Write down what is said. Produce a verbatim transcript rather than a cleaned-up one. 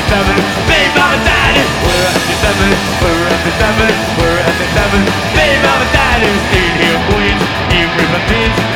seven. Baby mama daddy, we're at the seven. We're at the seven. We're at the seven. Baby mama daddy, staying here in Queens, eating ribbon beans.